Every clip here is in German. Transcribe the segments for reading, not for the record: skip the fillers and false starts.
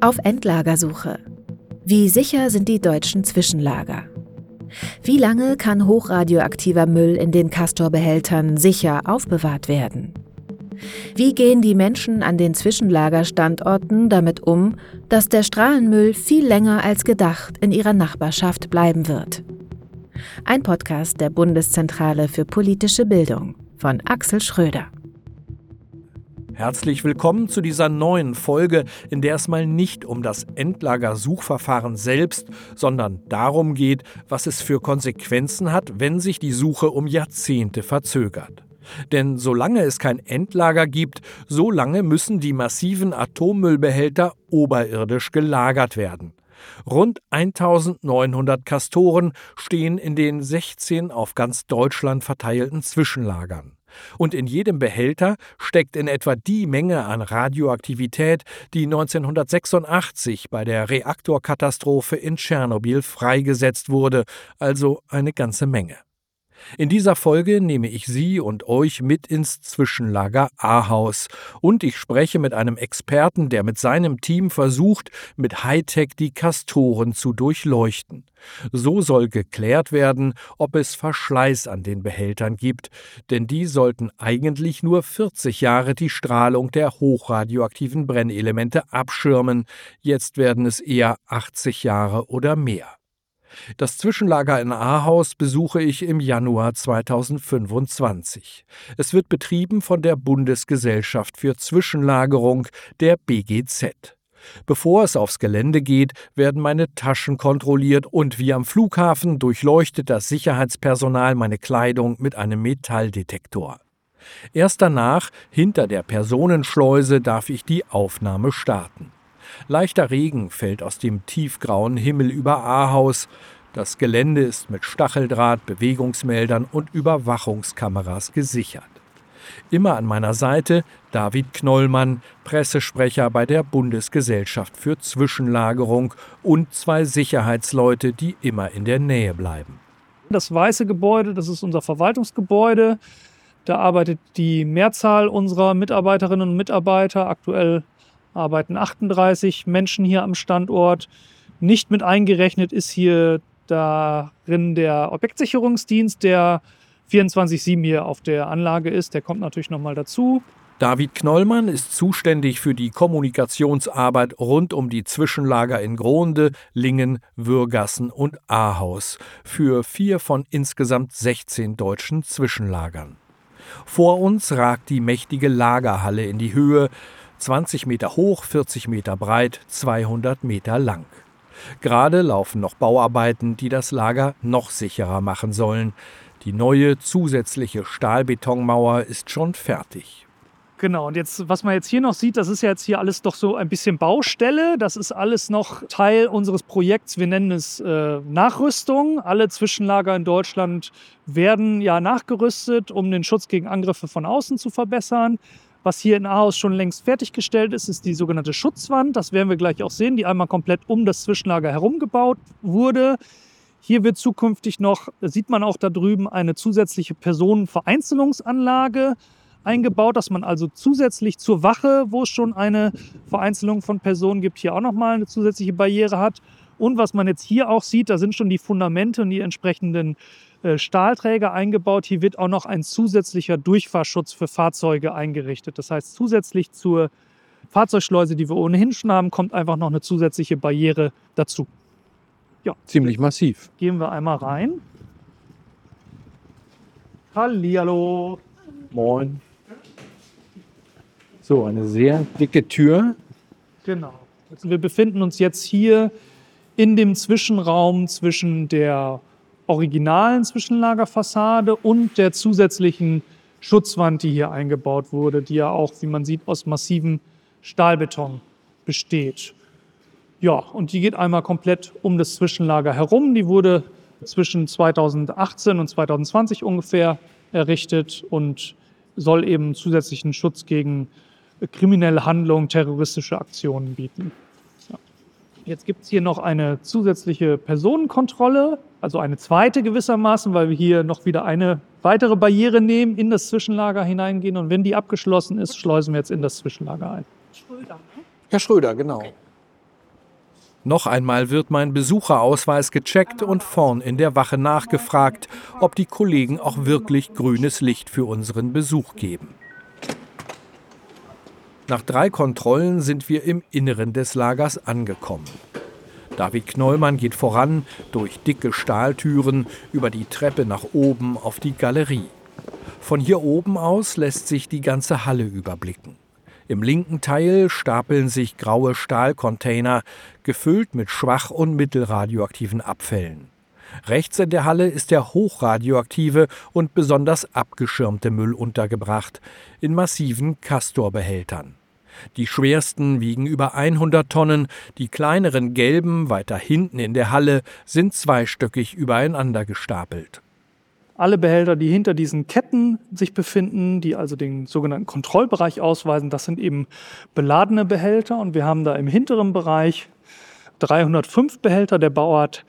Auf Endlagersuche. Wie sicher sind die deutschen Zwischenlager? Wie lange kann hochradioaktiver Müll in den Castor-Behältern sicher aufbewahrt werden? Wie gehen die Menschen an den Zwischenlagerstandorten damit um, dass der Strahlenmüll viel länger als gedacht in ihrer Nachbarschaft bleiben wird? Ein Podcast der Bundeszentrale für politische Bildung von Axel Schröder. Herzlich willkommen zu dieser neuen Folge, in der es mal nicht um das Endlagersuchverfahren selbst, sondern darum geht, was es für Konsequenzen hat, wenn sich die Suche um Jahrzehnte verzögert. Denn solange es kein Endlager gibt, solange müssen die massiven Atommüllbehälter oberirdisch gelagert werden. Rund 1900 Castoren stehen in den 16 auf ganz Deutschland verteilten Zwischenlagern. Und in jedem Behälter steckt in etwa die Menge an Radioaktivität, die 1986 bei der Reaktorkatastrophe in Tschernobyl freigesetzt wurde, also eine ganze Menge. In dieser Folge nehme ich Sie und euch mit ins Zwischenlager Ahaus und ich spreche mit einem Experten, der mit seinem Team versucht, mit Hightech die Castoren zu durchleuchten. So soll geklärt werden, ob es Verschleiß an den Behältern gibt, denn die sollten eigentlich nur 40 Jahre die Strahlung der hochradioaktiven Brennelemente abschirmen, jetzt werden es eher 80 Jahre oder mehr. Das Zwischenlager in Ahaus besuche ich im Januar 2025. Es wird betrieben von der Bundesgesellschaft für Zwischenlagerung, der BGZ. Bevor es aufs Gelände geht, werden meine Taschen kontrolliert und wie am Flughafen durchleuchtet das Sicherheitspersonal meine Kleidung mit einem Metalldetektor. Erst danach, hinter der Personenschleuse, darf ich die Aufnahme starten. Leichter Regen fällt aus dem tiefgrauen Himmel über Ahaus. Das Gelände ist mit Stacheldraht, Bewegungsmeldern und Überwachungskameras gesichert. Immer an meiner Seite David Knollmann, Pressesprecher bei der Bundesgesellschaft für Zwischenlagerung und 2 Sicherheitsleute, die immer in der Nähe bleiben. Das weiße Gebäude, das ist unser Verwaltungsgebäude. Da arbeitet die Mehrzahl unserer Mitarbeiterinnen und Mitarbeiter. Aktuell arbeiten 38 Menschen hier am Standort. Nicht mit eingerechnet ist hier darin der Objektsicherungsdienst, der 24/7 hier auf der Anlage ist. Der kommt natürlich nochmal dazu. David Knollmann ist zuständig für die Kommunikationsarbeit rund um die Zwischenlager in Grohnde, Lingen, Würgassen und Ahaus für 4 von insgesamt 16 deutschen Zwischenlagern. Vor uns ragt die mächtige Lagerhalle in die Höhe, 20 Meter hoch, 40 Meter breit, 200 Meter lang. Gerade laufen noch Bauarbeiten, die das Lager noch sicherer machen sollen. Die neue zusätzliche Stahlbetonmauer ist schon fertig. Genau, und jetzt, was man jetzt hier noch sieht, das ist ja jetzt hier alles doch so ein bisschen Baustelle. Das ist alles noch Teil unseres Projekts. Wir nennen es Nachrüstung. Alle Zwischenlager in Deutschland werden ja nachgerüstet, um den Schutz gegen Angriffe von außen zu verbessern. Was hier in Ahaus schon längst fertiggestellt ist, ist die sogenannte Schutzwand. Das werden wir gleich auch sehen, die einmal komplett um das Zwischenlager herum gebaut wurde. Hier wird zukünftig noch, das sieht man auch da drüben, eine zusätzliche Personenvereinzelungsanlage eingebaut, dass man also zusätzlich zur Wache, wo es schon eine Vereinzelung von Personen gibt, hier auch nochmal eine zusätzliche Barriere hat. Und was man jetzt hier auch sieht, da sind schon die Fundamente und die entsprechenden Stahlträger eingebaut. Hier wird auch noch ein zusätzlicher Durchfahrschutz für Fahrzeuge eingerichtet. Das heißt, zusätzlich zur Fahrzeugschleuse, die wir ohnehin schon haben, kommt einfach noch eine zusätzliche Barriere dazu. Ja, ziemlich massiv. Gehen wir einmal rein. Hallihallo. Moin. So, eine sehr dicke Tür. Genau. Also wir befinden uns jetzt hier in dem Zwischenraum zwischen der originalen Zwischenlagerfassade und der zusätzlichen Schutzwand, die hier eingebaut wurde, die ja auch, wie man sieht, aus massivem Stahlbeton besteht. Ja, und die geht einmal komplett um das Zwischenlager herum. Die wurde zwischen 2018 und 2020 ungefähr errichtet und soll eben zusätzlichen Schutz gegen kriminelle Handlungen, terroristische Aktionen bieten. Ja. Jetzt gibt es hier noch eine zusätzliche Personenkontrolle, also eine zweite gewissermaßen, weil wir hier noch wieder eine weitere Barriere nehmen, in das Zwischenlager hineingehen und wenn die abgeschlossen ist, schleusen wir jetzt in das Zwischenlager ein. Schröder, ne? Herr Schröder, genau. Okay. Noch einmal wird mein Besucherausweis gecheckt und vorn in der Wache nachgefragt, ob die Kollegen auch wirklich grünes Licht für unseren Besuch geben. Nach 3 Kontrollen sind wir im Inneren des Lagers angekommen. David Knollmann geht voran, durch dicke Stahltüren, über die Treppe nach oben auf die Galerie. Von hier oben aus lässt sich die ganze Halle überblicken. Im linken Teil stapeln sich graue Stahlcontainer, gefüllt mit schwach- und mittelradioaktiven Abfällen. Rechts in der Halle ist der hochradioaktive und besonders abgeschirmte Müll untergebracht, in massiven Castor-Behältern. Die schwersten wiegen über 100 Tonnen, die kleineren gelben weiter hinten in der Halle sind zweistöckig übereinander gestapelt. Alle Behälter, die hinter diesen Ketten sich befinden, die also den sogenannten Kontrollbereich ausweisen, das sind eben beladene Behälter. Und wir haben da im hinteren Bereich 305 Behälter der Bauart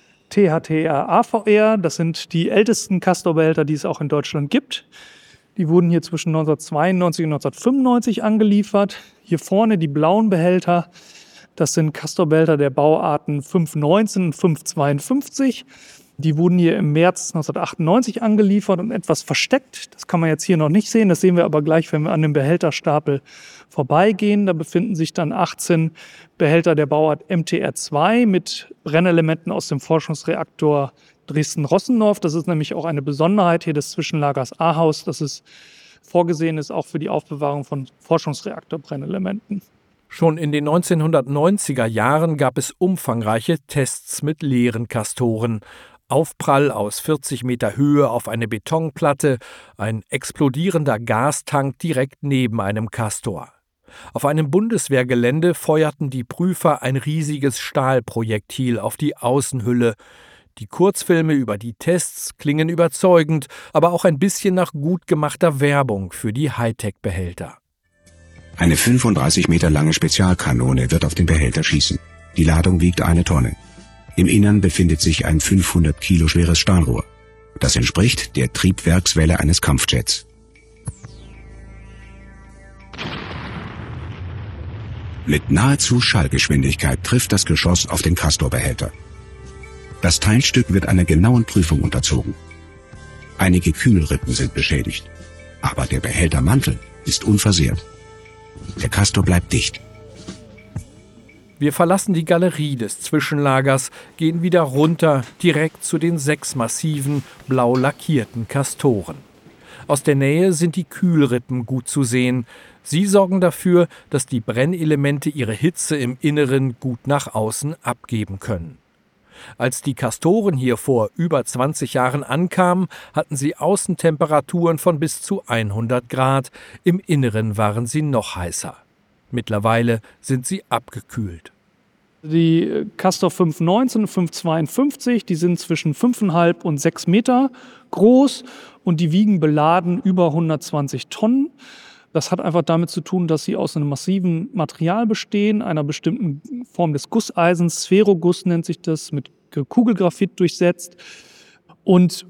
THTR-AVR. Das sind die ältesten Castor-Behälter, die es auch in Deutschland gibt. Die wurden hier zwischen 1992 und 1995 angeliefert. Hier vorne die blauen Behälter, das sind Castor-Behälter der Bauarten 519 und 552. Die wurden hier im März 1998 angeliefert und etwas versteckt. Das kann man jetzt hier noch nicht sehen. Das sehen wir aber gleich, wenn wir an dem Behälterstapel vorbeigehen. Da befinden sich dann 18 Behälter der Bauart MTR2 mit Brennelementen aus dem Forschungsreaktor Dresden-Rossendorf. Das ist nämlich auch eine Besonderheit hier des Zwischenlagers Ahaus, dass es vorgesehen ist auch für die Aufbewahrung von Forschungsreaktorbrennelementen. Schon in den 1990er Jahren gab es umfangreiche Tests mit leeren Castoren. Aufprall aus 40 Meter Höhe auf eine Betonplatte, ein explodierender Gastank direkt neben einem Castor. Auf einem Bundeswehrgelände feuerten die Prüfer ein riesiges Stahlprojektil auf die Außenhülle. Die Kurzfilme über die Tests klingen überzeugend, aber auch ein bisschen nach gut gemachter Werbung für die Hightech-Behälter. Eine 35 Meter lange Spezialkanone wird auf den Behälter schießen. Die Ladung wiegt 1 Tonne. Im Innern befindet sich ein 500 Kilo schweres Stahlrohr. Das entspricht der Triebwerkswelle eines Kampfjets. Mit nahezu Schallgeschwindigkeit trifft das Geschoss auf den Castor-Behälter. Das Teilstück wird einer genauen Prüfung unterzogen. Einige Kühlrippen sind beschädigt, aber der Behältermantel ist unversehrt. Der Castor bleibt dicht. Wir verlassen die Galerie des Zwischenlagers, gehen wieder runter, direkt zu den 6 massiven, blau lackierten Castoren. Aus der Nähe sind die Kühlrippen gut zu sehen. Sie sorgen dafür, dass die Brennelemente ihre Hitze im Inneren gut nach außen abgeben können. Als die Castoren hier vor über 20 Jahren ankamen, hatten sie Außentemperaturen von bis zu 100 Grad, im Inneren waren sie noch heißer. Mittlerweile sind sie abgekühlt. Die Castor 519 und 552, die sind zwischen 5,5 und 6 Meter groß und die wiegen beladen über 120 Tonnen. Das hat einfach damit zu tun, dass sie aus einem massiven Material bestehen, einer bestimmten Form des Gusseisens, Sphäroguss nennt sich das, mit Kugelgraphit durchsetzt. Und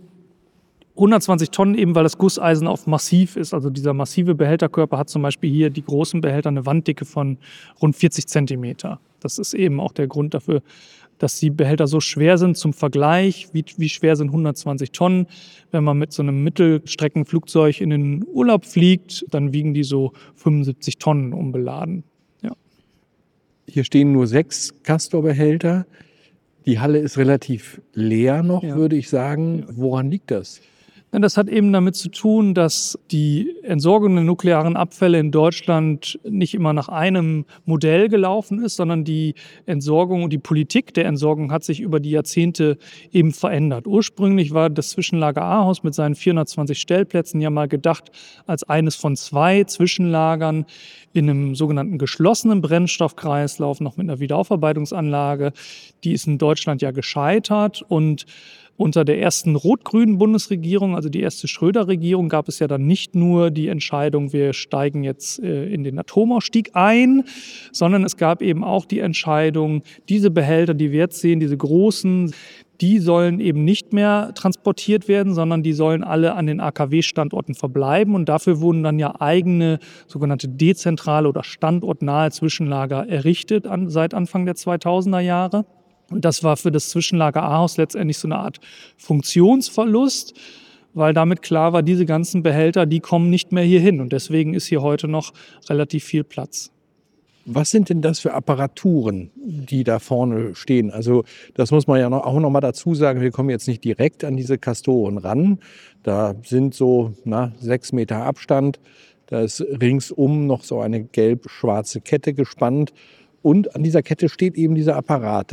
120 Tonnen eben, weil das Gusseisen auf massiv ist. Also dieser massive Behälterkörper hat zum Beispiel hier die großen Behälter eine Wanddicke von rund 40 Zentimeter. Das ist eben auch der Grund dafür, dass die Behälter so schwer sind. Zum Vergleich, wie schwer sind 120 Tonnen? Wenn man mit so einem Mittelstreckenflugzeug in den Urlaub fliegt, dann wiegen die so 75 Tonnen unbeladen. Ja. Hier stehen nur 6 Castor-Behälter. Die Halle ist relativ leer noch, würde ich sagen. Woran liegt das? Das hat eben damit zu tun, dass die Entsorgung der nuklearen Abfälle in Deutschland nicht immer nach einem Modell gelaufen ist, sondern die Entsorgung und die Politik der Entsorgung hat sich über die Jahrzehnte eben verändert. Ursprünglich war das Zwischenlager Ahaus mit seinen 420 Stellplätzen ja mal gedacht als eines von 2 Zwischenlagern in einem sogenannten geschlossenen Brennstoffkreislauf, noch mit einer Wiederaufarbeitungsanlage. Die ist in Deutschland ja gescheitert und unter der ersten rot-grünen Bundesregierung, also die erste Schröder-Regierung, gab es ja dann nicht nur die Entscheidung, wir steigen jetzt in den Atomausstieg ein, sondern es gab eben auch die Entscheidung, diese Behälter, die wir jetzt sehen, diese großen, Die sollen eben nicht mehr transportiert werden, sondern die sollen alle an den AKW-Standorten verbleiben. Und dafür wurden dann ja eigene sogenannte dezentrale oder standortnahe Zwischenlager errichtet seit Anfang der 2000er Jahre. Und das war für das Zwischenlager Ahaus letztendlich so eine Art Funktionsverlust, weil damit klar war, diese ganzen Behälter, die kommen nicht mehr hier hin. Und deswegen ist hier heute noch relativ viel Platz. Was sind denn das für Apparaturen, die da vorne stehen? Also das muss man ja auch noch mal dazu sagen, wir kommen jetzt nicht direkt an diese Castoren ran. Da sind so 6 Meter Abstand. Da ist ringsum noch so eine gelb-schwarze Kette gespannt. Und an dieser Kette steht eben dieser Apparat.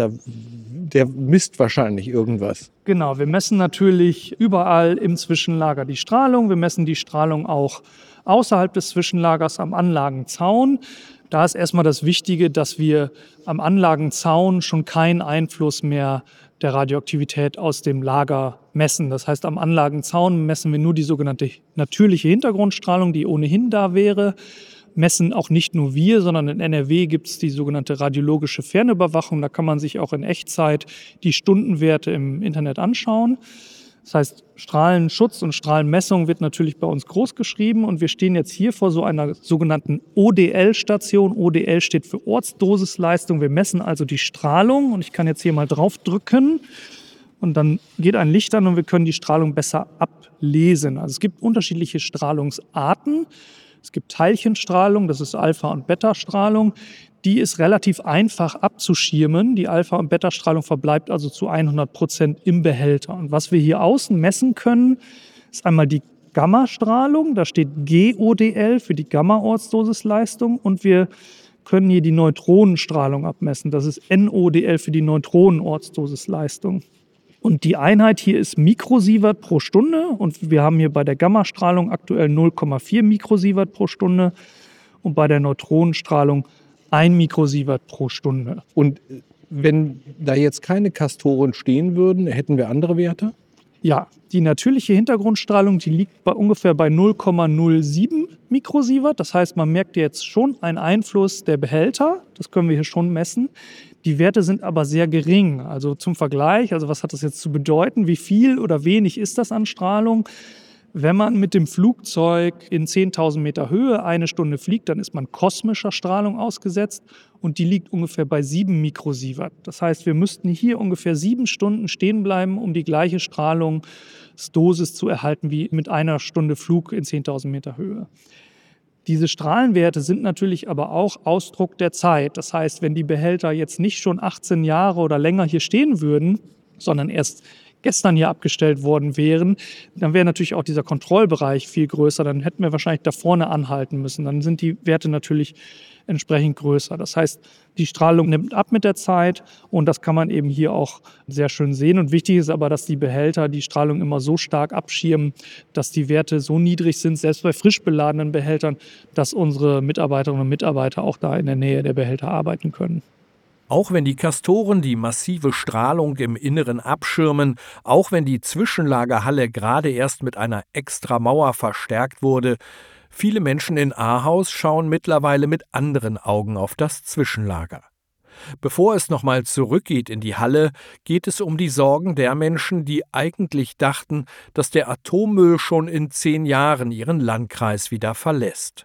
Der misst wahrscheinlich irgendwas. Genau, wir messen natürlich überall im Zwischenlager die Strahlung. Wir messen die Strahlung auch außerhalb des Zwischenlagers am Anlagenzaun. Da ist erstmal das Wichtige, dass wir am Anlagenzaun schon keinen Einfluss mehr der Radioaktivität aus dem Lager messen. Das heißt, am Anlagenzaun messen wir nur die sogenannte natürliche Hintergrundstrahlung, die ohnehin da wäre. Messen auch nicht nur wir, sondern in NRW gibt es die sogenannte radiologische Fernüberwachung. Da kann man sich auch in Echtzeit die Stundenwerte im Internet anschauen. Das heißt, Strahlenschutz und Strahlenmessung wird natürlich bei uns groß geschrieben und wir stehen jetzt hier vor so einer sogenannten ODL-Station. ODL steht für Ortsdosisleistung. Wir messen also die Strahlung und ich kann jetzt hier mal drauf drücken und dann geht ein Licht an und wir können die Strahlung besser ablesen. Also es gibt unterschiedliche Strahlungsarten. Es gibt Teilchenstrahlung, das ist Alpha- und Beta-Strahlung. Die ist relativ einfach abzuschirmen. Die Alpha- und Beta-Strahlung verbleibt also zu 100% im Behälter. Und was wir hier außen messen können, ist einmal die Gammastrahlung. Da steht GODL für die Gamma-Ortsdosisleistung. Und wir können hier die Neutronenstrahlung abmessen. Das ist NODL für die Neutronenortsdosisleistung. Und die Einheit hier ist Mikrosievert pro Stunde. Und wir haben hier bei der Gammastrahlung aktuell 0,4 Mikrosievert pro Stunde. Und bei der Neutronenstrahlung 1 Mikrosievert pro Stunde. Und wenn da jetzt keine Castoren stehen würden, hätten wir andere Werte? Ja, die natürliche Hintergrundstrahlung, die liegt ungefähr bei 0,07 Mikrosievert. Das heißt, man merkt jetzt schon einen Einfluss der Behälter. Das können wir hier schon messen. Die Werte sind aber sehr gering. Also zum Vergleich, also was hat das jetzt zu bedeuten? Wie viel oder wenig ist das an Strahlung? Wenn man mit dem Flugzeug in 10.000 Meter Höhe eine Stunde fliegt, dann ist man kosmischer Strahlung ausgesetzt und die liegt ungefähr bei 7 Mikrosievert. Das heißt, wir müssten hier ungefähr 7 Stunden stehen bleiben, um die gleiche Strahlungsdosis zu erhalten wie mit einer Stunde Flug in 10.000 Meter Höhe. Diese Strahlenwerte sind natürlich aber auch Ausdruck der Zeit. Das heißt, wenn die Behälter jetzt nicht schon 18 Jahre oder länger hier stehen würden, sondern erst gestern hier abgestellt worden wären, dann wäre natürlich auch dieser Kontrollbereich viel größer. Dann hätten wir wahrscheinlich da vorne anhalten müssen. Dann sind die Werte natürlich entsprechend größer. Das heißt, die Strahlung nimmt ab mit der Zeit und das kann man eben hier auch sehr schön sehen. Und wichtig ist aber, dass die Behälter die Strahlung immer so stark abschirmen, dass die Werte so niedrig sind, selbst bei frisch beladenen Behältern, dass unsere Mitarbeiterinnen und Mitarbeiter auch da in der Nähe der Behälter arbeiten können. Auch wenn die Castoren die massive Strahlung im Inneren abschirmen, auch wenn die Zwischenlagerhalle gerade erst mit einer Extramauer verstärkt wurde, viele Menschen in Ahaus schauen mittlerweile mit anderen Augen auf das Zwischenlager. Bevor es nochmal zurückgeht in die Halle, geht es um die Sorgen der Menschen, die eigentlich dachten, dass der Atommüll schon in 10 Jahren ihren Landkreis wieder verlässt.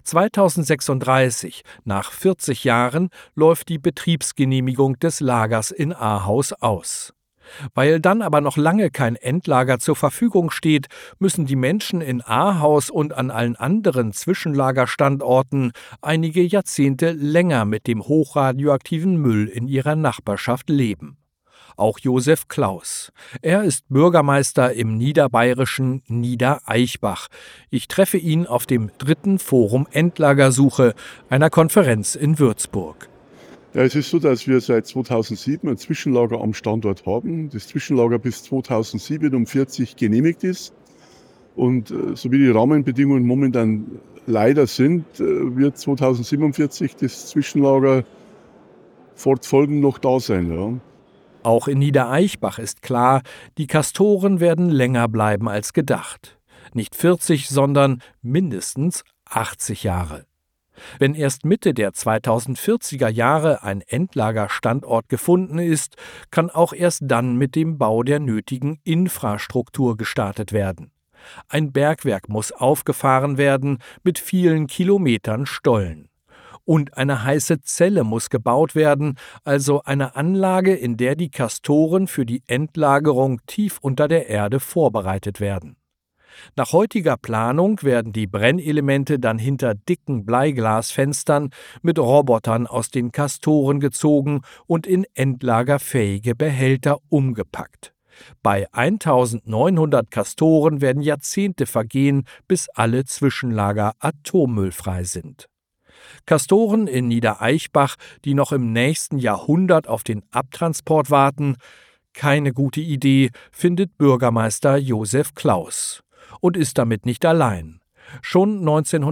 2036, nach 40 Jahren, läuft die Betriebsgenehmigung des Lagers in Ahaus aus. Weil dann aber noch lange kein Endlager zur Verfügung steht, müssen die Menschen in Ahaus und an allen anderen Zwischenlagerstandorten einige Jahrzehnte länger mit dem hochradioaktiven Müll in ihrer Nachbarschaft leben. Auch Josef Klaus. Er ist Bürgermeister im niederbayerischen Niedereichbach. Ich treffe ihn auf dem 3. Forum Endlagersuche, einer Konferenz in Würzburg. Ja, es ist so, dass wir seit 2007 ein Zwischenlager am Standort haben. Das Zwischenlager bis 2047 genehmigt ist. Und so wie die Rahmenbedingungen momentan leider sind, wird 2047 das Zwischenlager fortfolgend noch da sein. Ja. Auch in Niedereichbach ist klar, die Castoren werden länger bleiben als gedacht. Nicht 40, sondern mindestens 80 Jahre. Wenn erst Mitte der 2040er Jahre ein Endlagerstandort gefunden ist, kann auch erst dann mit dem Bau der nötigen Infrastruktur gestartet werden. Ein Bergwerk muss aufgefahren werden mit vielen Kilometern Stollen. Und eine heiße Zelle muss gebaut werden, also eine Anlage, in der die Castoren für die Endlagerung tief unter der Erde vorbereitet werden. Nach heutiger Planung werden die Brennelemente dann hinter dicken Bleiglasfenstern mit Robotern aus den Castoren gezogen und in endlagerfähige Behälter umgepackt. Bei 1900 Castoren werden Jahrzehnte vergehen, bis alle Zwischenlager atommüllfrei sind. Castoren in Niedereichbach, die noch im nächsten Jahrhundert auf den Abtransport warten, keine gute Idee, findet Bürgermeister Josef Klaus. Und ist damit nicht allein. Schon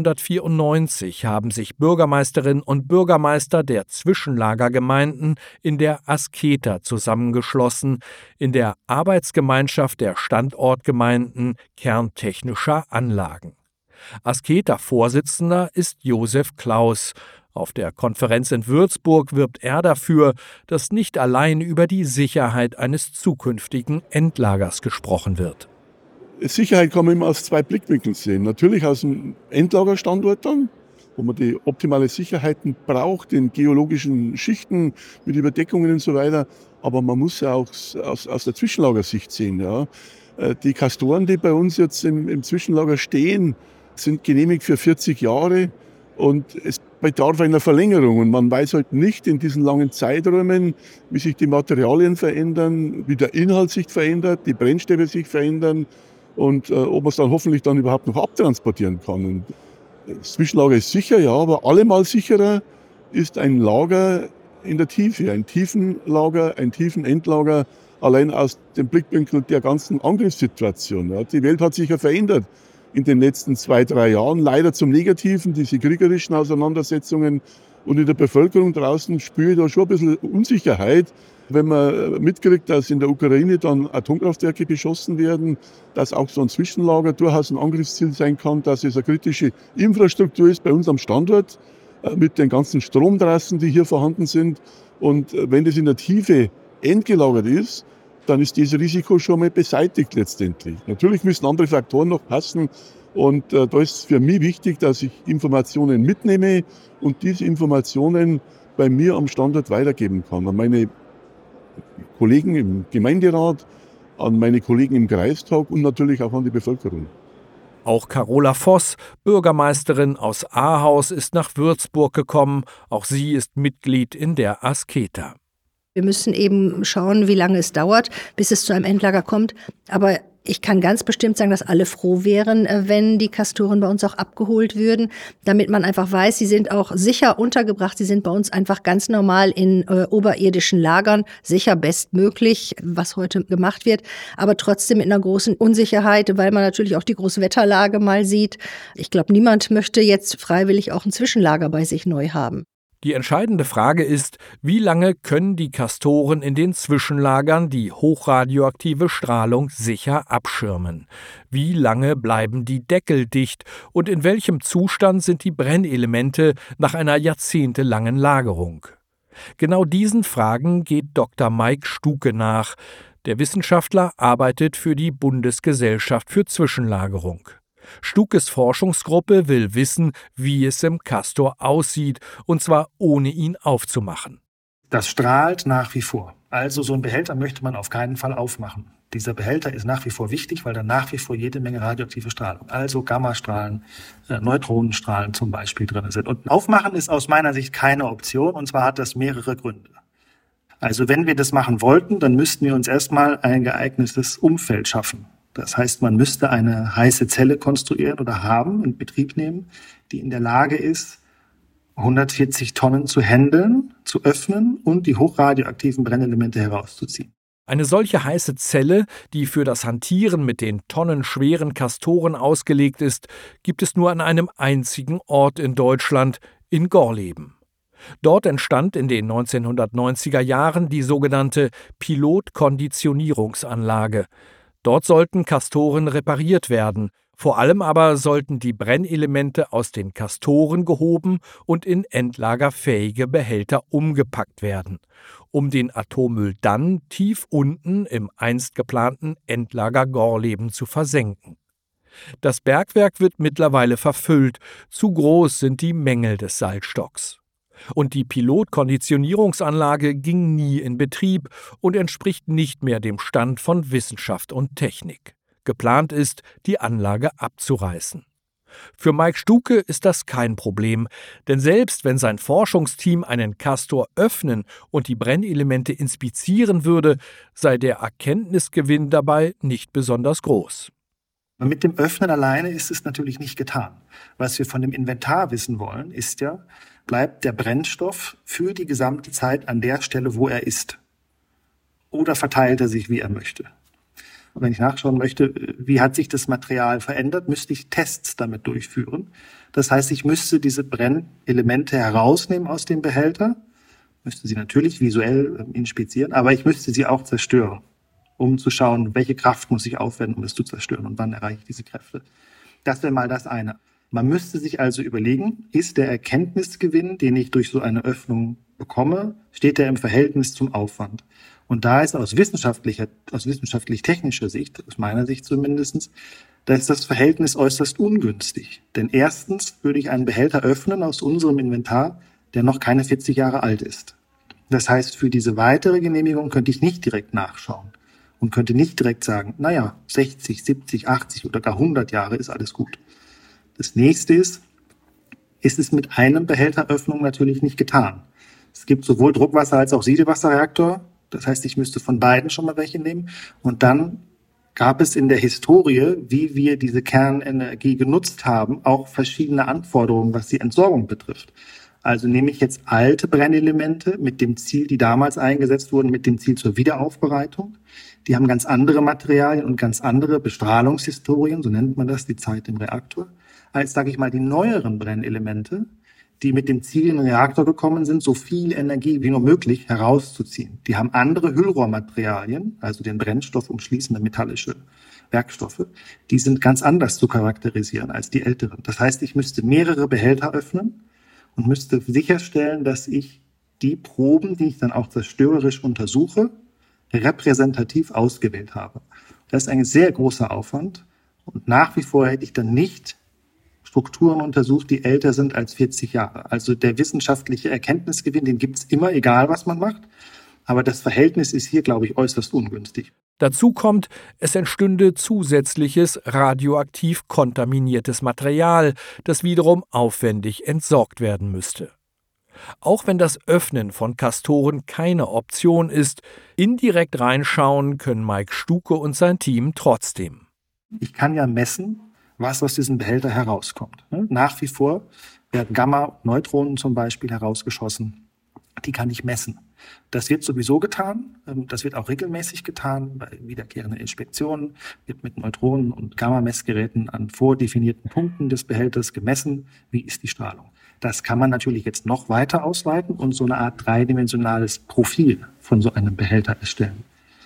1994 haben sich Bürgermeisterinnen und Bürgermeister der Zwischenlagergemeinden in der Asketa zusammengeschlossen, in der Arbeitsgemeinschaft der Standortgemeinden kerntechnischer Anlagen. Asketa-Vorsitzender ist Josef Klaus. Auf der Konferenz in Würzburg wirbt er dafür, dass nicht allein über die Sicherheit eines zukünftigen Endlagers gesprochen wird. Sicherheit kann man immer aus zwei Blickwinkeln sehen. Natürlich aus dem Endlagerstandort dann, wo man die optimale Sicherheiten braucht, in geologischen Schichten mit Überdeckungen und so weiter. Aber man muss ja auch aus der Zwischenlagersicht sehen. Ja. Die Castoren, die bei uns jetzt im Zwischenlager stehen, sind genehmigt für 40 Jahre und es bedarf einer Verlängerung. Und man weiß halt nicht in diesen langen Zeiträumen, wie sich die Materialien verändern, wie der Inhalt sich verändert, die Brennstäbe sich verändern. Und ob man es dann hoffentlich dann überhaupt noch abtransportieren kann. Und das Zwischenlager ist sicher, ja, aber allemal sicherer ist ein Lager in der Tiefe, ein Tiefenlager, ein Tiefenendlager, allein aus dem Blickwinkel der ganzen Angriffssituation. Ja. Die Welt hat sich ja verändert in den letzten 2-3 Jahren, leider zum Negativen, diese kriegerischen Auseinandersetzungen. Und in der Bevölkerung draußen spüre ich da schon ein bisschen Unsicherheit, wenn man mitkriegt, dass in der Ukraine dann Atomkraftwerke beschossen werden, dass auch so ein Zwischenlager durchaus ein Angriffsziel sein kann, dass es eine kritische Infrastruktur ist bei uns am Standort mit den ganzen Stromtrassen, die hier vorhanden sind. Und wenn das in der Tiefe endgelagert ist, dann ist dieses Risiko schon mal beseitigt letztendlich. Natürlich müssen andere Faktoren noch passen. Und da ist für mich wichtig, dass ich Informationen mitnehme und diese Informationen bei mir am Standort weitergeben kann. An meine Kollegen im Gemeinderat, an meine Kollegen im Kreistag und natürlich auch an die Bevölkerung. Auch Carola Voss, Bürgermeisterin aus Ahaus, ist nach Würzburg gekommen. Auch sie ist Mitglied in der Asketa. Wir müssen eben schauen, wie lange es dauert, bis es zu einem Endlager kommt. Aber ich kann ganz bestimmt sagen, dass alle froh wären, wenn die Castoren bei uns auch abgeholt würden, damit man einfach weiß, sie sind auch sicher untergebracht. Sie sind bei uns einfach ganz normal in oberirdischen Lagern, sicher bestmöglich, was heute gemacht wird, aber trotzdem mit einer großen Unsicherheit, weil man natürlich auch die große Wetterlage mal sieht. Ich glaube, niemand möchte jetzt freiwillig auch ein Zwischenlager bei sich neu haben. Die entscheidende Frage ist, wie lange können die Castoren in den Zwischenlagern die hochradioaktive Strahlung sicher abschirmen? Wie lange bleiben die Deckel dicht und in welchem Zustand sind die Brennelemente nach einer jahrzehntelangen Lagerung? Genau diesen Fragen geht Dr. Mike Stuke nach. Der Wissenschaftler arbeitet für die Bundesgesellschaft für Zwischenlagerung. Stukes Forschungsgruppe will wissen, wie es im Castor aussieht, und zwar ohne ihn aufzumachen. Das strahlt nach wie vor. Also so einen Behälter möchte man auf keinen Fall aufmachen. Dieser Behälter ist nach wie vor wichtig, weil da nach wie vor jede Menge radioaktive Strahlung, also Gammastrahlen, Neutronenstrahlen zum Beispiel drin sind. Und aufmachen ist aus meiner Sicht keine Option, und zwar hat das mehrere Gründe. Also wenn wir das machen wollten, dann müssten wir uns erstmal ein geeignetes Umfeld schaffen. Das heißt, man müsste eine heiße Zelle konstruieren oder haben, in Betrieb nehmen, die in der Lage ist, 140 Tonnen zu handeln, zu öffnen und die hochradioaktiven Brennelemente herauszuziehen. Eine solche heiße Zelle, die für das Hantieren mit den tonnenschweren Castoren ausgelegt ist, gibt es nur an einem einzigen Ort in Deutschland, in Gorleben. Dort entstand in den 1990er Jahren die sogenannte Pilotkonditionierungsanlage. Dort sollten Castoren repariert werden, Vor allem aber sollten die Brennelemente aus den Castoren gehoben und in endlagerfähige Behälter umgepackt werden, um den Atommüll dann tief unten im einst geplanten Endlager Gorleben zu versenken. Das Bergwerk wird mittlerweile verfüllt, zu groß sind die Mängel des Salzstocks. Und die Pilotkonditionierungsanlage ging nie in Betrieb und entspricht nicht mehr dem Stand von Wissenschaft und Technik. Geplant ist, die Anlage abzureißen. Für Mike Stuke ist das kein Problem, denn selbst wenn sein Forschungsteam einen Castor öffnen und die Brennelemente inspizieren würde, sei der Erkenntnisgewinn dabei nicht besonders groß. Mit dem Öffnen alleine ist es natürlich nicht getan. Was wir von dem Inventar wissen wollen, ist ja, bleibt der Brennstoff für die gesamte Zeit an der Stelle, wo er ist? Oder verteilt er sich, wie er möchte? Und wenn ich nachschauen möchte, wie hat sich das Material verändert, müsste ich Tests damit durchführen. Das heißt, ich müsste diese Brennelemente herausnehmen aus dem Behälter, müsste sie natürlich visuell inspizieren, aber ich müsste sie auch zerstören, um zu schauen, welche Kraft muss ich aufwenden, um es zu zerstören und wann erreiche ich diese Kräfte. Das wäre mal das eine. Man müsste sich also überlegen, ist der Erkenntnisgewinn, den ich durch so eine Öffnung bekomme, steht er im Verhältnis zum Aufwand? Und da ist aus wissenschaftlich-technischer Sicht, aus meiner Sicht zumindest, da ist das Verhältnis äußerst ungünstig. Denn erstens würde ich einen Behälter öffnen aus unserem Inventar, der noch keine 40 Jahre alt ist. Das heißt, für diese weitere Genehmigung könnte ich nicht direkt nachschauen und könnte nicht direkt sagen, 60, 70, 80 oder gar 100 Jahre ist alles gut. Das nächste ist es mit einem Behälteröffnung natürlich nicht getan. Es gibt sowohl Druckwasser- als auch Siedewasserreaktor. Das heißt, ich müsste von beiden schon mal welche nehmen. Und dann gab es in der Historie, wie wir diese Kernenergie genutzt haben, auch verschiedene Anforderungen, was die Entsorgung betrifft. Also nehme ich jetzt alte Brennelemente mit dem Ziel, die damals eingesetzt wurden, mit dem Ziel zur Wiederaufbereitung. Die haben ganz andere Materialien und ganz andere Bestrahlungshistorien, so nennt man das, die Zeit im Reaktor, als, sage ich mal, die neueren Brennelemente, die mit dem Ziel in den Reaktor gekommen sind, so viel Energie wie nur möglich herauszuziehen. Die haben andere Hüllrohrmaterialien, also den Brennstoff umschließende metallische Werkstoffe, die sind ganz anders zu charakterisieren als die älteren. Das heißt, ich müsste mehrere Behälter öffnen und müsste sicherstellen, dass ich die Proben, die ich dann auch zerstörerisch untersuche, repräsentativ ausgewählt habe. Das ist ein sehr großer Aufwand und nach wie vor hätte ich dann nicht Strukturen untersucht, die älter sind als 40 Jahre. Also der wissenschaftliche Erkenntnisgewinn, den gibt es immer, egal was man macht. Aber das Verhältnis ist hier, glaube ich, äußerst ungünstig. Dazu kommt, es entstünde zusätzliches radioaktiv kontaminiertes Material, das wiederum aufwendig entsorgt werden müsste. Auch wenn das Öffnen von Castoren keine Option ist, indirekt reinschauen können Mike Stuke und sein Team trotzdem. Ich kann ja messen, was aus diesem Behälter herauskommt. Nach wie vor werden Gamma-Neutronen zum Beispiel herausgeschossen. Die kann ich messen. Das wird sowieso getan. Das wird auch regelmäßig getan. Bei wiederkehrenden Inspektionen wird mit Neutronen- und Gamma-Messgeräten an vordefinierten Punkten des Behälters gemessen, wie ist die Strahlung. Das kann man natürlich jetzt noch weiter ausweiten und so eine Art dreidimensionales Profil von so einem Behälter erstellen.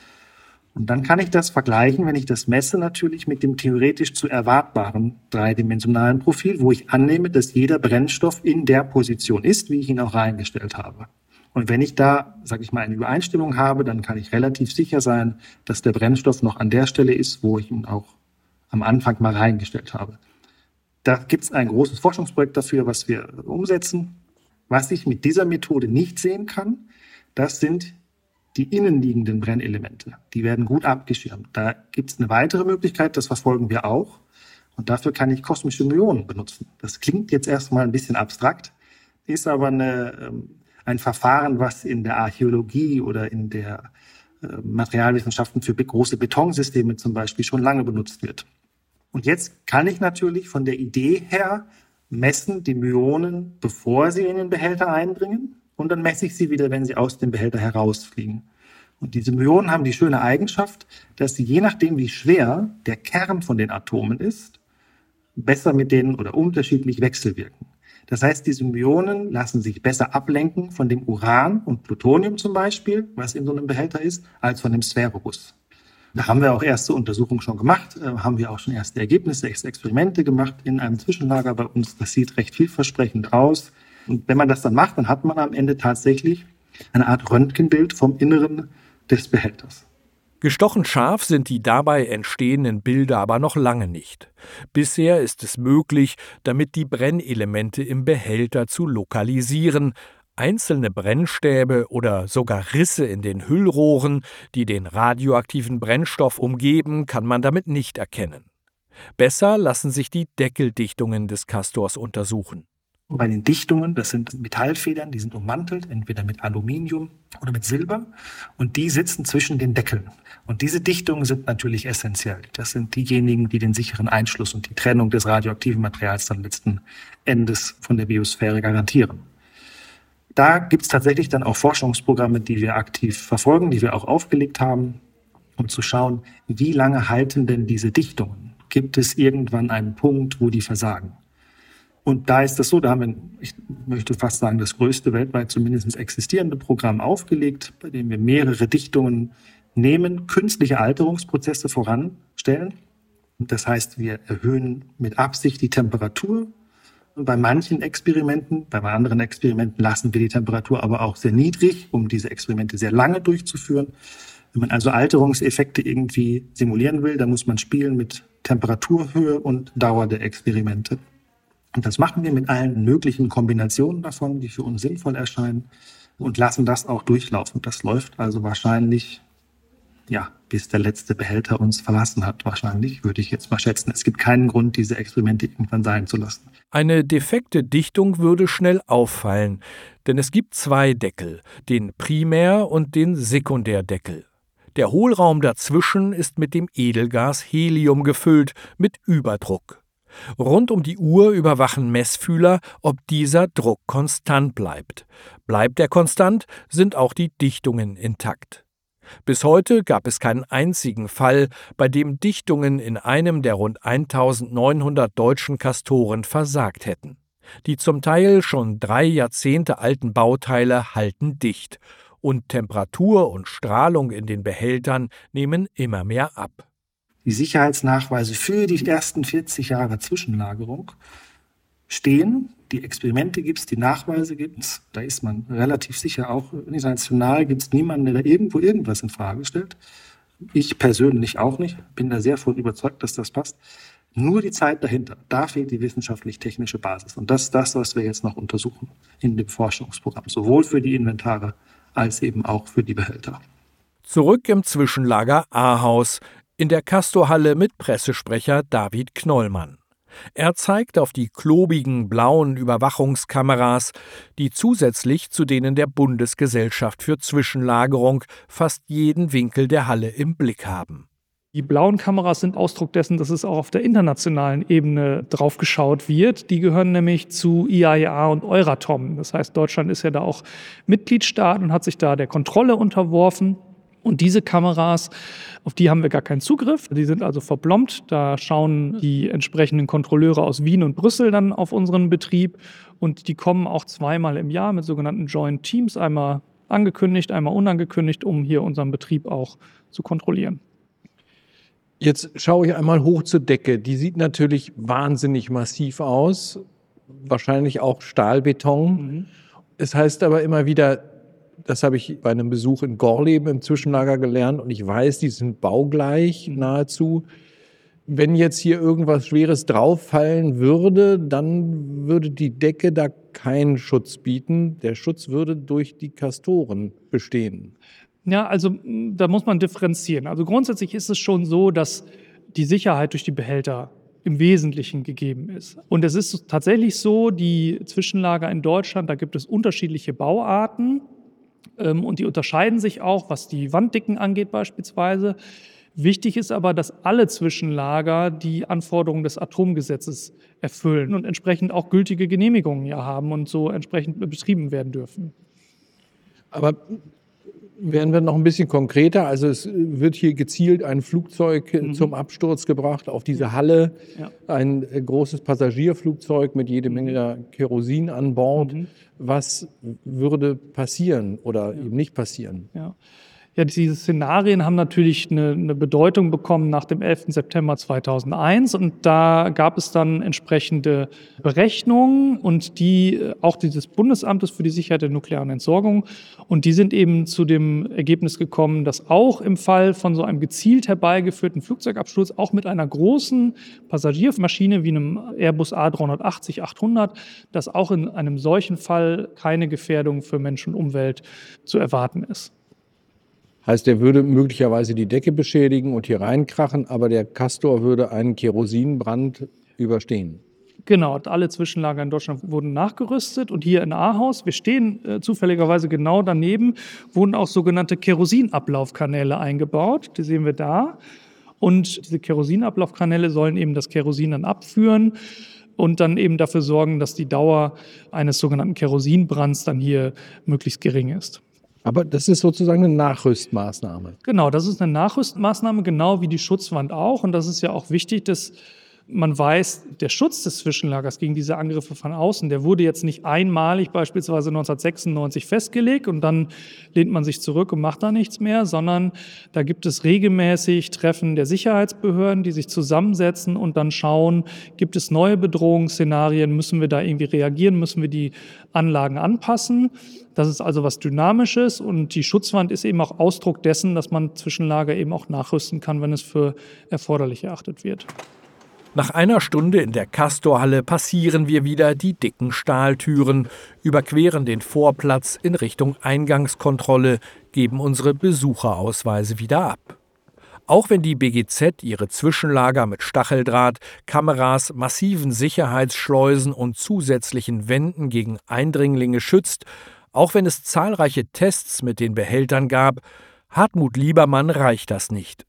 Und dann kann ich das vergleichen, wenn ich das messe, natürlich mit dem theoretisch zu erwartbaren dreidimensionalen Profil, wo ich annehme, dass jeder Brennstoff in der Position ist, wie ich ihn auch reingestellt habe. Und wenn ich da, sage ich mal, eine Übereinstimmung habe, dann kann ich relativ sicher sein, dass der Brennstoff noch an der Stelle ist, wo ich ihn auch am Anfang mal reingestellt habe. Da gibt es ein großes Forschungsprojekt dafür, was wir umsetzen. Was ich mit dieser Methode nicht sehen kann, das sind die innenliegenden Brennelemente. Die werden gut abgeschirmt. Da gibt es eine weitere Möglichkeit, das verfolgen wir auch. Und dafür kann ich kosmische Myonen benutzen. Das klingt jetzt erstmal ein bisschen abstrakt, ist aber ein Verfahren, was in der Archäologie oder in der Materialwissenschaften für große Betonsysteme zum Beispiel schon lange benutzt wird. Und jetzt kann ich natürlich von der Idee her messen die Myonen, bevor sie in den Behälter eindringen. Und dann messe ich sie wieder, wenn sie aus dem Behälter herausfliegen. Und diese Myonen haben die schöne Eigenschaft, dass sie je nachdem, wie schwer der Kern von den Atomen ist, besser mit denen oder unterschiedlich wechselwirken. Das heißt, diese Myonen lassen sich besser ablenken von dem Uran und Plutonium zum Beispiel, was in so einem Behälter ist, als von dem Sphärobus. Da haben wir auch erste Untersuchungen schon gemacht, haben wir auch schon erste Ergebnisse, erste Experimente gemacht in einem Zwischenlager bei uns. Das sieht recht vielversprechend aus. Und wenn man das dann macht, dann hat man am Ende tatsächlich eine Art Röntgenbild vom Inneren des Behälters. Gestochen scharf sind die dabei entstehenden Bilder aber noch lange nicht. Bisher ist es möglich, damit die Brennelemente im Behälter zu lokalisieren. Einzelne Brennstäbe oder sogar Risse in den Hüllrohren, die den radioaktiven Brennstoff umgeben, kann man damit nicht erkennen. Besser lassen sich die Deckeldichtungen des Castors untersuchen. Und bei den Dichtungen, das sind Metallfedern, die sind ummantelt, entweder mit Aluminium oder mit Silber. Und die sitzen zwischen den Deckeln. Und diese Dichtungen sind natürlich essentiell. Das sind diejenigen, die den sicheren Einschluss und die Trennung des radioaktiven Materials dann letzten Endes von der Biosphäre garantieren. Da gibt es tatsächlich dann auch Forschungsprogramme, die wir aktiv verfolgen, die wir auch aufgelegt haben, um zu schauen, wie lange halten denn diese Dichtungen? Gibt es irgendwann einen Punkt, wo die versagen? Und da ist das so, da haben wir, ich möchte fast sagen, das größte weltweit zumindest existierende Programm aufgelegt, bei dem wir mehrere Dichtungen nehmen, künstliche Alterungsprozesse voranstellen. Das heißt, wir erhöhen mit Absicht die Temperatur. Und bei manchen Experimenten, bei anderen Experimenten lassen wir die Temperatur aber auch sehr niedrig, um diese Experimente sehr lange durchzuführen. Wenn man also Alterungseffekte irgendwie simulieren will, dann muss man spielen mit Temperaturhöhe und Dauer der Experimente. Und das machen wir mit allen möglichen Kombinationen davon, die für uns sinnvoll erscheinen, und lassen das auch durchlaufen. Das läuft also wahrscheinlich, bis der letzte Behälter uns verlassen hat. Wahrscheinlich, würde ich jetzt mal schätzen. Es gibt keinen Grund, diese Experimente irgendwann sein zu lassen. Eine defekte Dichtung würde schnell auffallen, denn es gibt zwei Deckel, den Primär- und den Sekundärdeckel. Der Hohlraum dazwischen ist mit dem Edelgas Helium gefüllt, mit Überdruck. Rund um die Uhr überwachen Messfühler, ob dieser Druck konstant bleibt. Bleibt er konstant, sind auch die Dichtungen intakt. Bis heute gab es keinen einzigen Fall, bei dem Dichtungen in einem der rund 1900 deutschen Castoren versagt hätten. Die zum Teil schon 3 Jahrzehnte alten Bauteile halten dicht und Temperatur und Strahlung in den Behältern nehmen immer mehr ab. Die Sicherheitsnachweise für die ersten 40 Jahre Zwischenlagerung stehen. Die Experimente gibt es, die Nachweise gibt es. Da ist man relativ sicher. Auch international gibt es niemanden, der da irgendwo irgendwas in Frage stellt. Ich persönlich auch nicht. Bin da sehr von überzeugt, dass das passt. Nur die Zeit dahinter. Da fehlt die wissenschaftlich-technische Basis. Und das ist das, was wir jetzt noch untersuchen in dem Forschungsprogramm. Sowohl für die Inventare als eben auch für die Behälter. Zurück im Zwischenlager Ahaus, in der Castorhalle mit Pressesprecher David Knollmann. Er zeigt auf die klobigen blauen Überwachungskameras, die zusätzlich zu denen der Bundesgesellschaft für Zwischenlagerung fast jeden Winkel der Halle im Blick haben. Die blauen Kameras sind Ausdruck dessen, dass es auch auf der internationalen Ebene drauf geschaut wird. Die gehören nämlich zu IAEA und Euratom. Das heißt, Deutschland ist ja da auch Mitgliedstaat und hat sich da der Kontrolle unterworfen. Und diese Kameras, auf die haben wir gar keinen Zugriff. Die sind also verblombt. Da schauen die entsprechenden Kontrolleure aus Wien und Brüssel dann auf unseren Betrieb. Und die kommen auch zweimal im Jahr mit sogenannten Joint Teams, einmal angekündigt, einmal unangekündigt, um hier unseren Betrieb auch zu kontrollieren. Jetzt schaue ich einmal hoch zur Decke. Die sieht natürlich wahnsinnig massiv aus. Wahrscheinlich auch Stahlbeton. Es heißt aber immer wieder, das habe ich bei einem Besuch in Gorleben im Zwischenlager gelernt und ich weiß, die sind baugleich nahezu. Wenn jetzt hier irgendwas Schweres drauffallen würde, dann würde die Decke da keinen Schutz bieten. Der Schutz würde durch die Castoren bestehen. Ja, also da muss man differenzieren. Also grundsätzlich ist es schon so, dass die Sicherheit durch die Behälter im Wesentlichen gegeben ist. Und es ist tatsächlich so, die Zwischenlager in Deutschland, da gibt es unterschiedliche Bauarten. Und die unterscheiden sich auch, was die Wanddicken angeht beispielsweise. Wichtig ist aber, dass alle Zwischenlager die Anforderungen des Atomgesetzes erfüllen und entsprechend auch gültige Genehmigungen ja haben und so entsprechend betrieben werden dürfen. Aber werden wir noch ein bisschen konkreter? Also es wird hier gezielt ein Flugzeug zum Absturz gebracht auf diese Halle, ein großes Passagierflugzeug mit jede Menge Kerosin an Bord. Was würde passieren oder eben nicht passieren? Ja, diese Szenarien haben natürlich eine Bedeutung bekommen nach dem 11. September 2001 und da gab es dann entsprechende Berechnungen und auch dieses Bundesamtes für die Sicherheit der nuklearen Entsorgung und die sind eben zu dem Ergebnis gekommen, dass auch im Fall von so einem gezielt herbeigeführten Flugzeugabsturz, auch mit einer großen Passagiermaschine wie einem Airbus A380-800, dass auch in einem solchen Fall keine Gefährdung für Mensch und Umwelt zu erwarten ist. Heißt, der würde möglicherweise die Decke beschädigen und hier reinkrachen, aber der Castor würde einen Kerosinbrand überstehen. Genau, alle Zwischenlager in Deutschland wurden nachgerüstet und hier in Ahaus, wir stehen zufälligerweise genau daneben, wurden auch sogenannte Kerosinablaufkanäle eingebaut, die sehen wir da. Und diese Kerosinablaufkanäle sollen eben das Kerosin dann abführen und dann eben dafür sorgen, dass die Dauer eines sogenannten Kerosinbrands dann hier möglichst gering ist. Aber das ist sozusagen eine Nachrüstmaßnahme. Genau, das ist eine Nachrüstmaßnahme, genau wie die Schutzwand auch. Und das ist ja auch wichtig, dass man weiß, der Schutz des Zwischenlagers gegen diese Angriffe von außen, der wurde jetzt nicht einmalig beispielsweise 1996 festgelegt und dann lehnt man sich zurück und macht da nichts mehr, sondern da gibt es regelmäßig Treffen der Sicherheitsbehörden, die sich zusammensetzen und dann schauen, gibt es neue Bedrohungsszenarien, müssen wir da irgendwie reagieren, müssen wir die Anlagen anpassen. Das ist also was Dynamisches und die Schutzwand ist eben auch Ausdruck dessen, dass man Zwischenlager eben auch nachrüsten kann, wenn es für erforderlich erachtet wird. Nach einer Stunde in der Castorhalle passieren wir wieder die dicken Stahltüren, überqueren den Vorplatz in Richtung Eingangskontrolle, geben unsere Besucherausweise wieder ab. Auch wenn die BGZ ihre Zwischenlager mit Stacheldraht, Kameras, massiven Sicherheitsschleusen und zusätzlichen Wänden gegen Eindringlinge schützt, auch wenn es zahlreiche Tests mit den Behältern gab, Hartmut Liebermann reicht das nicht.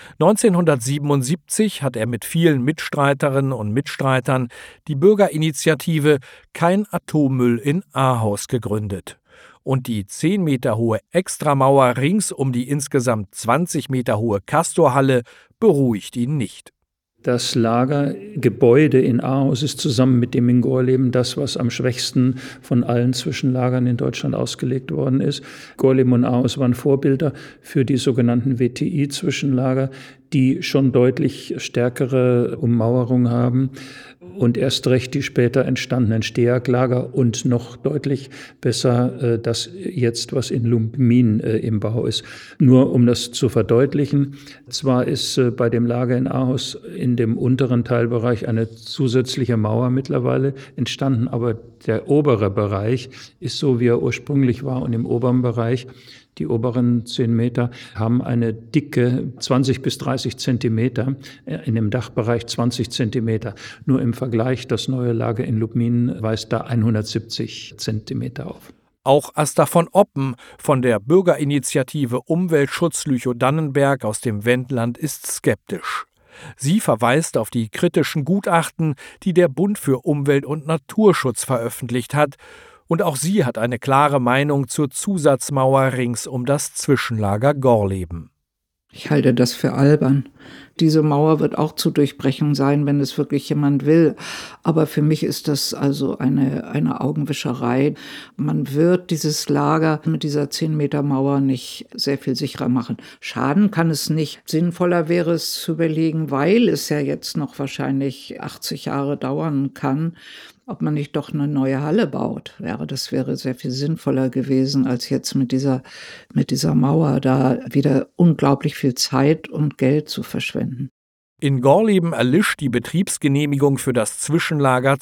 1977 hat er mit vielen Mitstreiterinnen und Mitstreitern die Bürgerinitiative Kein Atommüll in Ahaus gegründet. Und die 10 Meter hohe Extramauer rings um die insgesamt 20 Meter hohe Castorhalle beruhigt ihn nicht. Das Lagergebäude in Ahaus ist zusammen mit dem in Gorleben das, was am schwächsten von allen Zwischenlagern in Deutschland ausgelegt worden ist. Gorleben und Ahaus waren Vorbilder für die sogenannten WTI-Zwischenlager, die schon deutlich stärkere Ummauerung haben und erst recht die später entstandenen STEAG-Lager und noch deutlich besser das jetzt, was in Lubmin im Bau ist. Nur um das zu verdeutlichen, zwar ist bei dem Lager in Ahaus in dem unteren Teilbereich eine zusätzliche Mauer mittlerweile entstanden, aber der obere Bereich ist so, wie er ursprünglich war und im oberen Bereich die oberen 10 Meter haben eine Dicke 20 bis 30 Zentimeter, in dem Dachbereich 20 Zentimeter. Nur im Vergleich, das neue Lager in Lubmin weist da 170 Zentimeter auf. Auch Asta von Oppen von der Bürgerinitiative Umweltschutz Lüchow-Dannenberg aus dem Wendland ist skeptisch. Sie verweist auf die kritischen Gutachten, die der Bund für Umwelt- und Naturschutz veröffentlicht hat. Und auch sie hat eine klare Meinung zur Zusatzmauer rings um das Zwischenlager Gorleben. Ich halte das für albern. Diese Mauer wird auch zu durchbrechen sein, wenn es wirklich jemand will. Aber für mich ist das also eine Augenwischerei. Man wird dieses Lager mit dieser 10 Meter Mauer nicht sehr viel sicherer machen. Schaden kann es nicht. Sinnvoller wäre es zu überlegen, weil es ja jetzt noch wahrscheinlich 80 Jahre dauern kann, ob man nicht doch eine neue Halle baut. Das wäre sehr viel sinnvoller gewesen, als jetzt mit dieser Mauer da wieder unglaublich viel Zeit und Geld zu verschwenden. In Gorleben erlischt die Betriebsgenehmigung für das Zwischenlager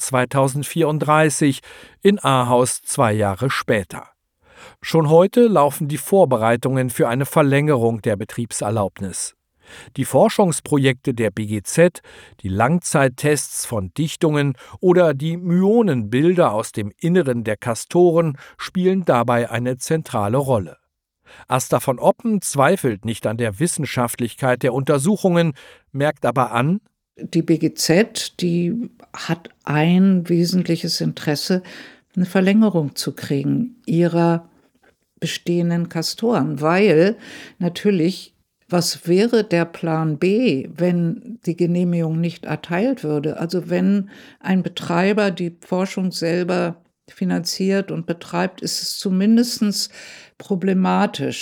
2034, in Ahaus 2 Jahre später. Schon heute laufen die Vorbereitungen für eine Verlängerung der Betriebserlaubnis. Die Forschungsprojekte der BGZ, die Langzeittests von Dichtungen oder die Myonenbilder aus dem Inneren der Castoren spielen dabei eine zentrale Rolle. Asta von Oppen zweifelt nicht an der Wissenschaftlichkeit der Untersuchungen, merkt aber an: Die BGZ, die hat ein wesentliches Interesse, eine Verlängerung zu kriegen ihrer bestehenden Castoren, weil natürlich, was wäre der Plan B, wenn die Genehmigung nicht erteilt würde? Also wenn ein Betreiber die Forschung selber finanziert und betreibt, ist es zumindest problematisch.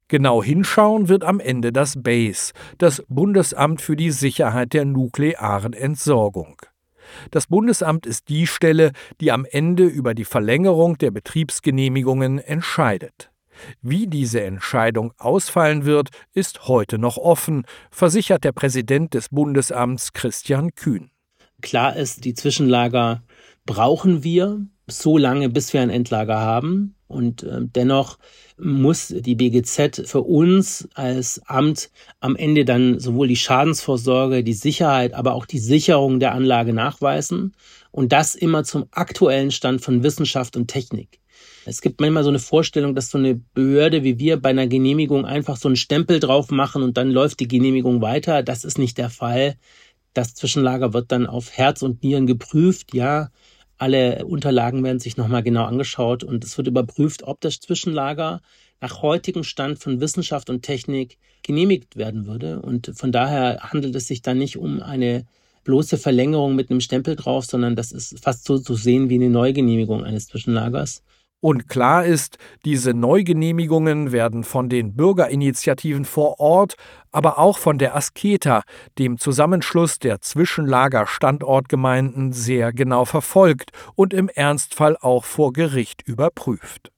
Genau hinschauen wird am Ende das BASE, das Bundesamt für die Sicherheit der nuklearen Entsorgung. Das Bundesamt ist die Stelle, die am Ende über die Verlängerung der Betriebsgenehmigungen entscheidet. Wie diese Entscheidung ausfallen wird, ist heute noch offen, versichert der Präsident des Bundesamts Christian Kühn. Klar ist, die Zwischenlager brauchen wir so lange, bis wir ein Endlager haben. Und dennoch muss die BGZ für uns als Amt am Ende dann sowohl die Schadensvorsorge, die Sicherheit, aber auch die Sicherung der Anlage nachweisen. Und das immer zum aktuellen Stand von Wissenschaft und Technik. Es gibt manchmal so eine Vorstellung, dass so eine Behörde wie wir bei einer Genehmigung einfach so einen Stempel drauf machen und dann läuft die Genehmigung weiter. Das ist nicht der Fall. Das Zwischenlager wird dann auf Herz und Nieren geprüft, ja. Alle Unterlagen werden sich nochmal genau angeschaut und es wird überprüft, ob das Zwischenlager nach heutigem Stand von Wissenschaft und Technik genehmigt werden würde. Und von daher handelt es sich dann nicht um eine bloße Verlängerung mit einem Stempel drauf, sondern das ist fast so zu sehen wie eine Neugenehmigung eines Zwischenlagers. Und klar ist, diese Neugenehmigungen werden von den Bürgerinitiativen vor Ort, aber auch von der Asketa, dem Zusammenschluss der Zwischenlager-Standortgemeinden, sehr genau verfolgt und im Ernstfall auch vor Gericht überprüft.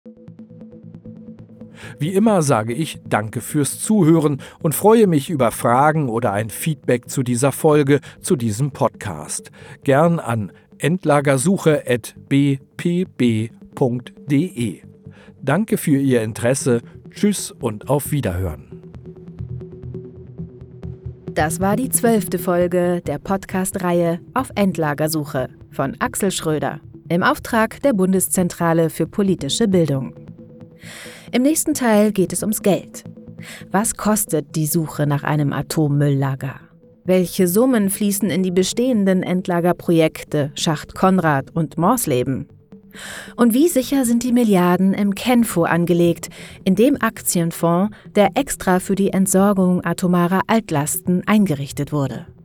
Wie immer sage ich Danke fürs Zuhören und freue mich über Fragen oder ein Feedback zu dieser Folge, zu diesem Podcast. Gern an endlagersuche@bpb.de. Danke für Ihr Interesse. Tschüss und auf Wiederhören. Das war die 12. Folge der Podcast-Reihe Auf Endlagersuche von Axel Schröder im Auftrag der Bundeszentrale für politische Bildung. Im nächsten Teil geht es ums Geld. Was kostet die Suche nach einem Atommülllager? Welche Summen fließen in die bestehenden Endlagerprojekte Schacht Konrad und Morsleben? Und wie sicher sind die Milliarden im KENFO angelegt, in dem Aktienfonds, der extra für die Entsorgung atomarer Altlasten eingerichtet wurde?